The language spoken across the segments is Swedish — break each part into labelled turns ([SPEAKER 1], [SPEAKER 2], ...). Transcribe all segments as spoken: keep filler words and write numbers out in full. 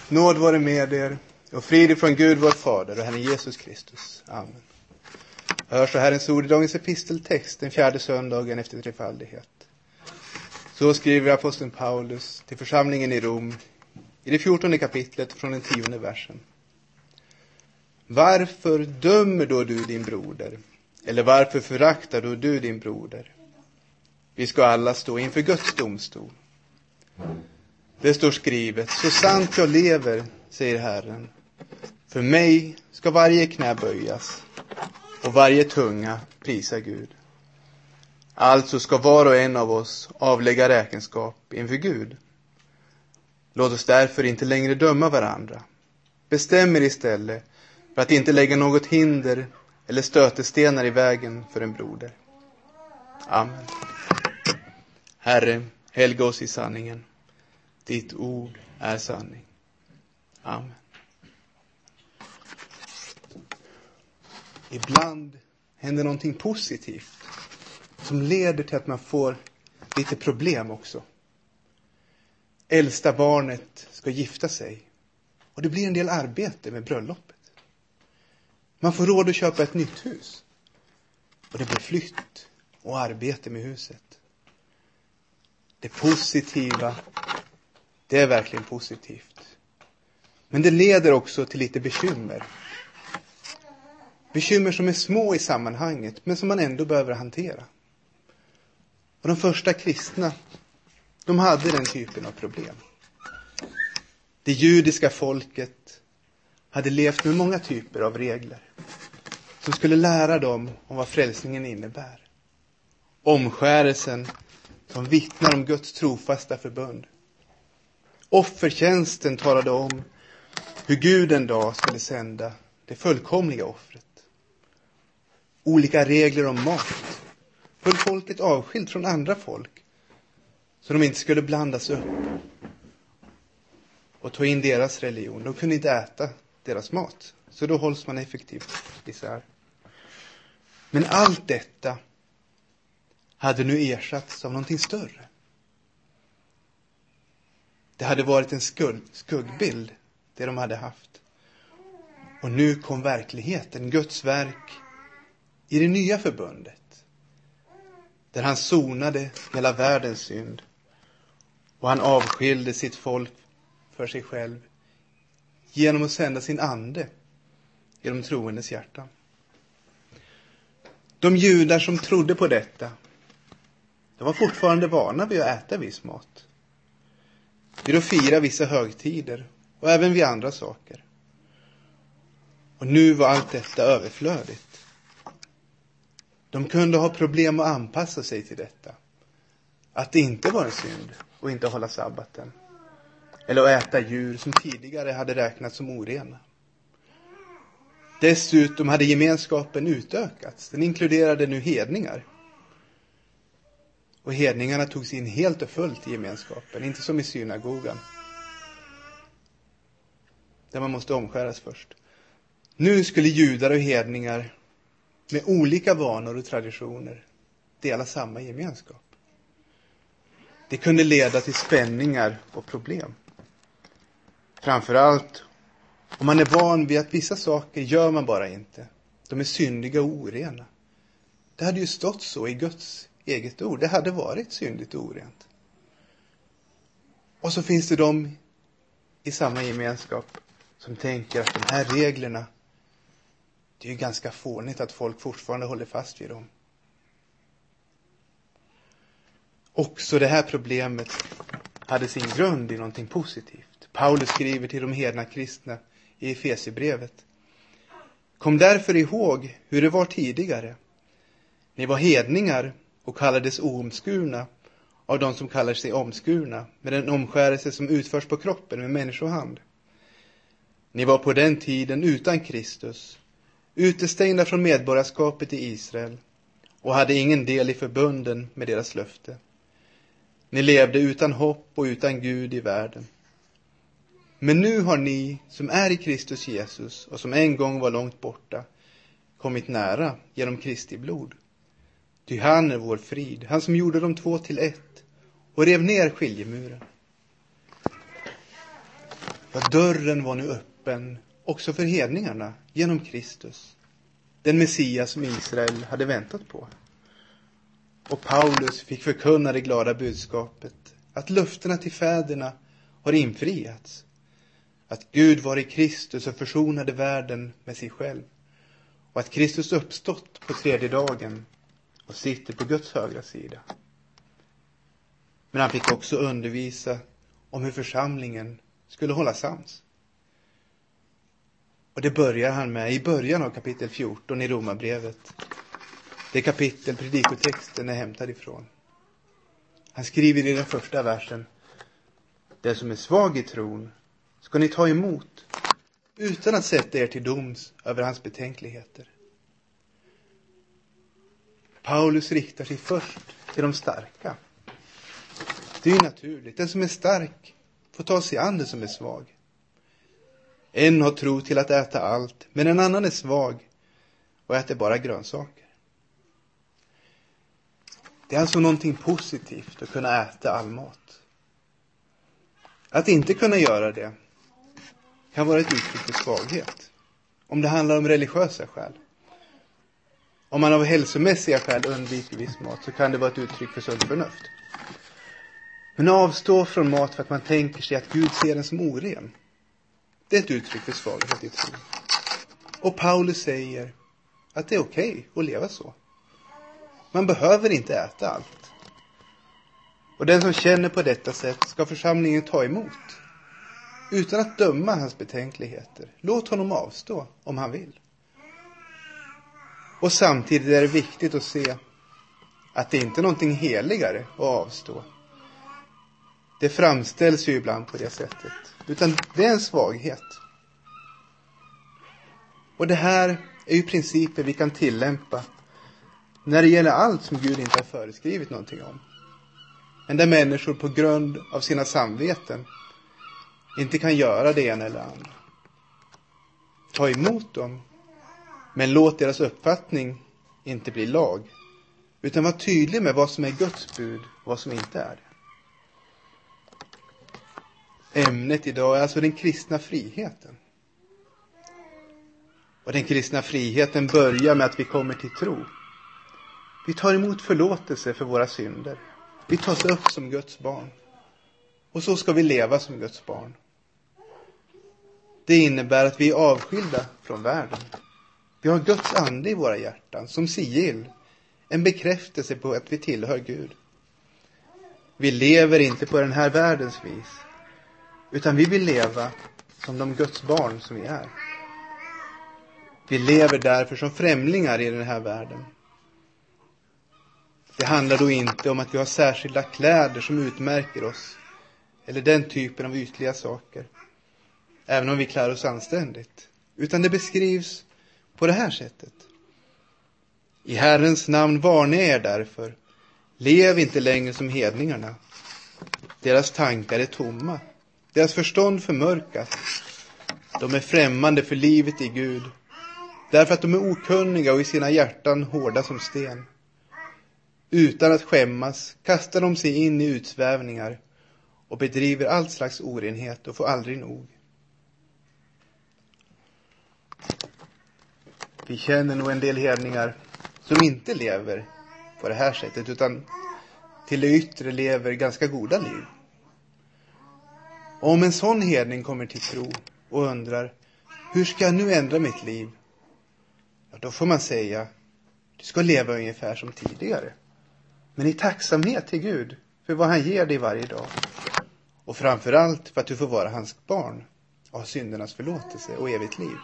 [SPEAKER 1] Nåd vare med er och frid från Gud vår Fader och Herren Jesus Kristus. Amen. Hör så Herrens ord i dagens episteltext, den fjärde söndagen efter trefaldighet. Så skriver aposteln Paulus till församlingen i Rom i det fjortonde kapitlet från den tionde versen. Varför dömer då du din broder? Eller varför föraktar då du din broder? Vi ska alla stå inför Guds domstol. Det står skrivet, så sant jag lever, säger Herren. För mig ska varje knä böjas och varje tunga prisa Gud. Alltså ska var och en av oss avlägga räkenskap inför Gud. Låt oss därför inte längre döma varandra. Bestäm er istället för att inte lägga något hinder eller stötestenar i vägen för en broder. Amen. Herre, helga oss i sanningen. Ditt ord är sanning. Amen. Ibland händer någonting positivt som leder till att man får lite problem också. Äldsta barnet ska gifta sig och det blir en del arbete med bröllopet. Man får råd att köpa ett nytt hus och det blir flytt och arbete med huset. Det positiva, det är verkligen positivt. Men det leder också till lite bekymmer. Bekymmer som är små i sammanhanget, men som man ändå behöver hantera. Och de första kristna, de hade den typen av problem. Det judiska folket hade levt med många typer av regler som skulle lära dem om vad frälsningen innebär. Omskärelsen som vittnar om Guds trofasta förbund. Offertjänsten talade om hur Gud en dag skulle sända det fullkomliga offret. Olika regler om mat höll folket avskilt från andra folk så de inte skulle blandas upp och ta in deras religion. De kunde inte äta deras mat, så då hålls man effektivt isär. Men allt detta hade nu ersatts av någonting större. Det hade varit en skugg, skuggbild, det de hade haft. Och nu kom verkligheten, Guds verk i det nya förbundet. Där han sonade hela världens synd. Och han avskilde sitt folk för sig själv. Genom att sända sin ande i de troendes hjärtan. De judar som trodde på detta, de var fortfarande vana vid att äta viss mat. Vid att fira vissa högtider och även vid andra saker. Och nu var allt detta överflödigt. De kunde ha problem att anpassa sig till detta. Att det inte var en synd och inte hålla sabbaten. Eller att äta djur som tidigare hade räknats som orena. Dessutom hade gemenskapen utökats. Den inkluderade nu hedningar. Och hedningarna togs in helt och fullt i gemenskapen. Inte som i synagogan. Där man måste omskäras först. Nu skulle judar och hedningar med olika vanor och traditioner dela samma gemenskap. Det kunde leda till spänningar och problem. Framförallt om man är van vid att vissa saker gör man bara inte. De är syndiga och orena. Det hade ju stått så i Guds eget ord. Det hade varit syndigt och orent. Och så finns det de i samma gemenskap som tänker att de här reglerna, det är ju ganska fånigt att folk fortfarande håller fast vid dem. Också det här problemet hade sin grund i någonting positivt. Paulus skriver till de hedna kristna i Efesierbrevet. Kom därför ihåg hur det var tidigare. Ni var hedningar och kallades oomskurna av de som kallar sig omskurna med den omskärelse som utförs på kroppen med människohand. Ni var på den tiden utan Kristus, utestängda från medborgarskapet i Israel och hade ingen del i förbunden med deras löfte. Ni levde utan hopp och utan Gud i världen. Men nu har ni som är i Kristus Jesus och som en gång var långt borta kommit nära genom Kristi blod. Ty han är vår frid, han som gjorde de två till ett och rev ner skiljemuren. Ja, dörren var nu öppen också för hedningarna genom Kristus. Den Messias som Israel hade väntat på. Och Paulus fick förkunna det glada budskapet att löftena till fäderna har infriats. Att Gud var i Kristus och försonade världen med sig själv. Och att Kristus uppstått på tredje dagen och sitter på Guds högra sida. Men han fick också undervisa om hur församlingen skulle hålla sams. Och det börjar han med i början av kapitel fjorton i Romarbrevet. Det kapitel predikotexten är hämtad ifrån. Han skriver i den första versen: den som är svag i tron ska ni ta emot utan att sätta er till doms över hans betänkligheter. Paulus riktar sig först till de starka. Det är ju naturligt. Den som är stark får ta sig an den som är svag. En har tro till att äta allt, men en annan är svag och äter bara grönsaker. Det är alltså någonting positivt att kunna äta all mat. Att inte kunna göra det kan vara ett uttryck för svaghet. Om det handlar om religiösa skäl. Om man av hälsomässiga skäl undviker viss mat så kan det vara ett uttryck för sunt förnuft. Men avstå från mat för att man tänker sig att Gud ser den som oren. Det är ett uttryck för svaghet i tro. Och Paulus säger att det är okej att leva så. Man behöver inte äta allt. Och den som känner på detta sätt ska församlingen ta emot. Utan att döma hans betänkligheter. Låt honom avstå om han vill. Och samtidigt är det viktigt att se att det inte är någonting heligare att avstå. Det framställs ju ibland på det sättet. Utan det är en svaghet. Och det här är ju principer vi kan tillämpa när det gäller allt som Gud inte har föreskrivit någonting om. Men där människor på grund av sina samveten inte kan göra det ena eller andra. Ta emot dem, men låt deras uppfattning inte bli lag. Utan var tydlig med vad som är Guds bud och vad som inte är det. Ämnet idag är alltså den kristna friheten. Och den kristna friheten börjar med att vi kommer till tro. Vi tar emot förlåtelse för våra synder. Vi tas upp som Guds barn. Och så ska vi leva som Guds barn. Det innebär att vi är avskilda från världen. Vi har Guds ande i våra hjärtan som sigill. En bekräftelse på att vi tillhör Gud. Vi lever inte på den här världens vis. Utan vi vill leva som de Guds barn som vi är. Vi lever därför som främlingar i den här världen. Det handlar då inte om att vi har särskilda kläder som utmärker oss. Eller den typen av ytliga saker. Även om vi klär oss anständigt. Utan det beskrivs på det här sättet. I Herrens namn varnar er därför. Lev inte längre som hedningarna. Deras tankar är tomma. Deras förstånd förmörkat. De är främmande för livet i Gud. Därför att de är okunniga och i sina hjärtan hårda som sten. Utan att skämmas kastar de sig in i utsvävningar och bedriver allt slags orenhet och får aldrig nog. Vi känner nog en del hedningar som inte lever på det här sättet utan till det yttre lever ganska goda liv. Och om en sån hedning kommer till tro och undrar, hur ska jag nu ändra mitt liv? Ja, då får man säga, du ska leva ungefär som tidigare. Men i tacksamhet till Gud för vad han ger dig varje dag. Och framförallt för att du får vara hans barn och ha syndernas förlåtelse och evigt liv.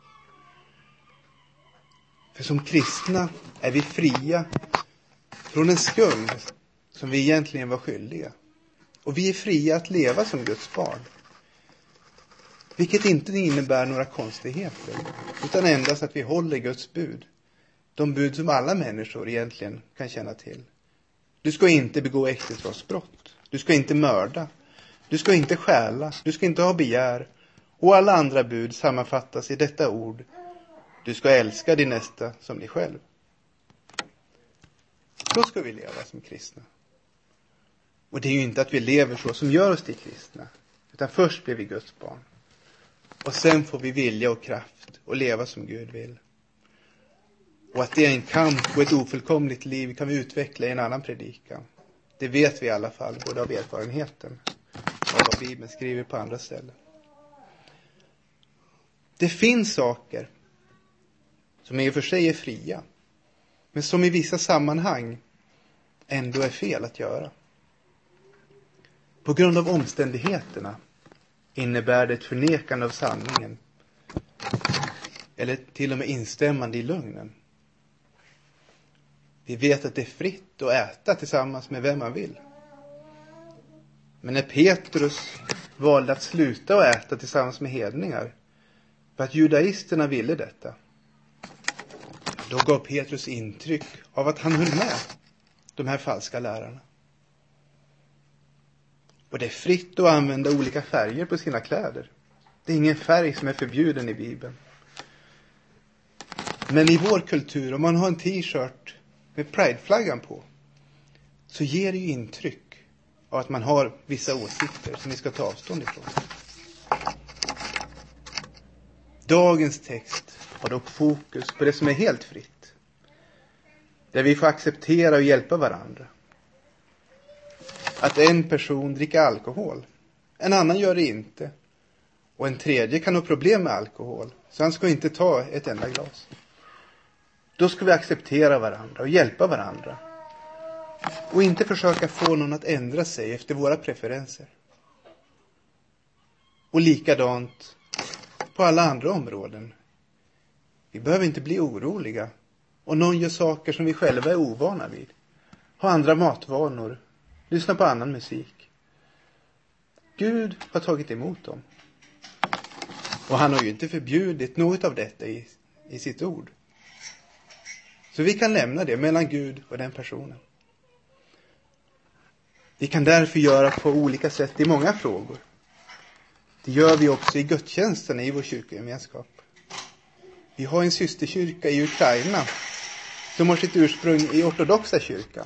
[SPEAKER 1] För som kristna är vi fria från en skuld som vi egentligen var skyldiga. Och vi är fria att leva som Guds barn. Vilket inte innebär några konstigheter. Utan endast att vi håller Guds bud. De bud som alla människor egentligen kan känna till. Du ska inte begå äktenskapsbrott. Du ska inte mörda. Du ska inte stjäla. Du ska inte ha begär. Och alla andra bud sammanfattas i detta ord. Du ska älska din nästa som dig själv. Då ska vi leva som kristna. Och det är ju inte att vi lever så som gör oss till kristna. Utan först blir vi Guds barn. Och sen får vi vilja och kraft och leva som Gud vill. Och att det är en kamp och ett ofullkomligt liv kan vi utveckla i en annan predikan. Det vet vi i alla fall, både av erfarenheten och vad Bibeln skriver på andra ställen. Det finns saker som i och för sig är fria, men som i vissa sammanhang ändå är fel att göra. På grund av omständigheterna innebär det ett förnekande av sanningen, eller till och med instämmande i lögnen. Vi vet att det är fritt att äta tillsammans med vem man vill. Men när Petrus valde att sluta att äta tillsammans med hedningar, för att judaisterna ville detta, då gav Petrus intryck av att han höll med de här falska lärarna. Och det är fritt att använda olika färger på sina kläder. Det är ingen färg som är förbjuden i Bibeln. Men i vår kultur, om man har en t-shirt med Pride-flaggan på, så ger det ju intryck av att man har vissa åsikter som vi ska ta avstånd ifrån. Dagens text har dock fokus på det som är helt fritt, där vi får acceptera och hjälpa varandra. Att en person dricker alkohol, en annan gör det inte, och en tredje kan ha problem med alkohol, så han ska inte ta ett enda glas. Då ska vi acceptera varandra och hjälpa varandra, och inte försöka få någon att ändra sig efter våra preferenser. Och likadant på alla andra områden. Vi behöver inte bli oroliga och någon gör saker som vi själva är ovana vid. Ha andra matvanor, lyssna på annan musik. Gud har tagit emot dem. Och han har ju inte förbjudit något av detta i, i sitt ord. Så vi kan lämna det mellan Gud och den personen. Vi kan därför göra på olika sätt i många frågor. Det gör vi också i gudstjänsterna i vår kyrkogemenskap. Vi har en systerkyrka i Ukraina som har sitt ursprung i ortodoxa kyrkan.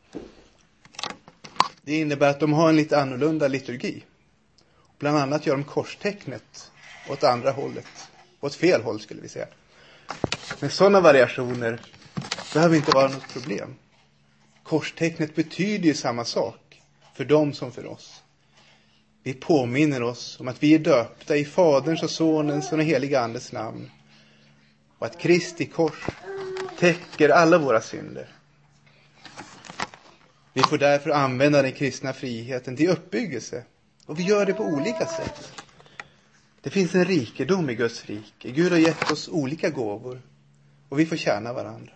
[SPEAKER 1] Det innebär att de har en lite annorlunda liturgi. Bland annat gör de korstecknet åt andra hållet. Åt fel håll skulle vi säga. Men sådana variationer behöver inte vara något problem. Korstecknet betyder ju samma sak för dem som för oss. Vi påminner oss om att vi är döpta i Faderns och Sonens och den heliga Andes namn. Och att Kristi kors täcker alla våra synder. Vi får därför använda den kristna friheten till uppbyggelse. Och vi gör det på olika sätt. Det finns en rikedom i Guds rike. Gud har gett oss olika gåvor. Och vi får tjäna varandra.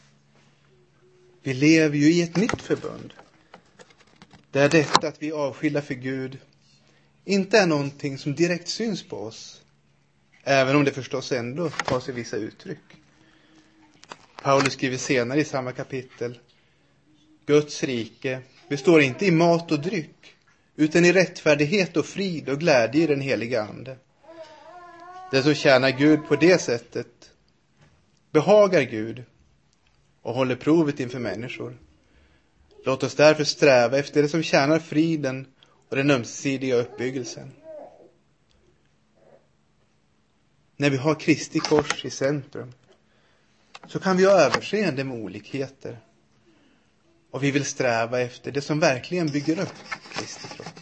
[SPEAKER 1] Vi lever ju i ett nytt förbund. Där detta att vi är avskilda för Gud inte är någonting som direkt syns på oss. Även om det förstås ändå tar sig vissa uttryck. Paulus skriver senare i samma kapitel: Guds rike består inte i mat och dryck, utan i rättfärdighet och frid och glädje i den heliga ande. Det som tjänar Gud på det sättet behagar Gud och håller provet inför människor. Låt oss därför sträva efter det som tjänar friden och den ömsesidiga uppbyggelsen. När vi har Kristi kors i centrum så kan vi ha överseende med olikheter. Och vi vill sträva efter det som verkligen bygger upp Kristi kropp.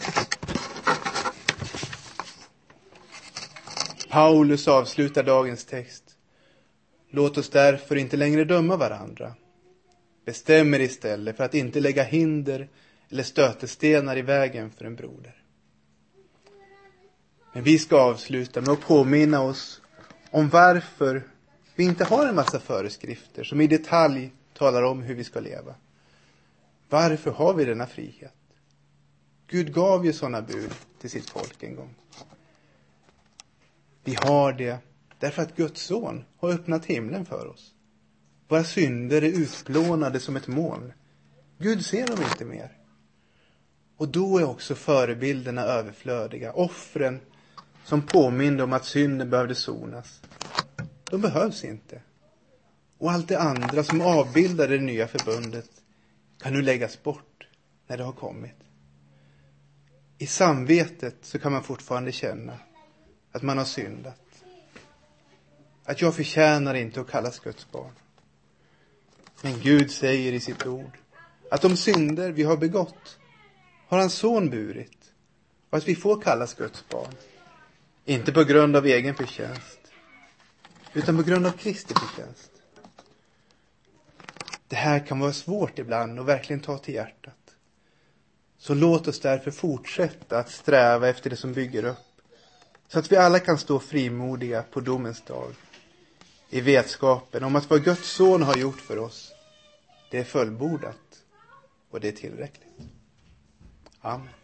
[SPEAKER 1] Paulus avslutar dagens text: Låt oss därför inte längre döma varandra. Bestämmer istället för att inte lägga hinder eller stötestenar i vägen för en broder. Men vi ska avsluta med att påminna oss om varför vi inte har en massa föreskrifter som i detalj talar om hur vi ska leva. Varför har vi denna frihet? Gud gav ju sådana bud till sitt folk en gång. Vi har det därför att Guds son har öppnat himlen för oss. Våra synder är utplånade som ett moln. Gud ser dem inte mer. Och då är också förebilderna överflödiga. Offren som påminner om att synden behövde sonas, de behövs inte. Och allt det andra som avbildar det nya förbundet kan nu läggas bort när det har kommit. I samvetet så kan man fortfarande känna att man har syndat. Att jag förtjänar inte att kallas Guds barn. Men Gud säger i sitt ord att de synder vi har begått har hans son burit. Och att vi får kallas Guds barn. Inte på grund av egen förtjänst, utan på grund av Kristi förtjänst. Det här kan vara svårt ibland och verkligen ta till hjärtat. Så låt oss därför fortsätta att sträva efter det som bygger upp. Så att vi alla kan stå frimodiga på domens dag. I vetskapen om att vad Guds son har gjort för oss, det är fullbordat och det är tillräckligt. Amen.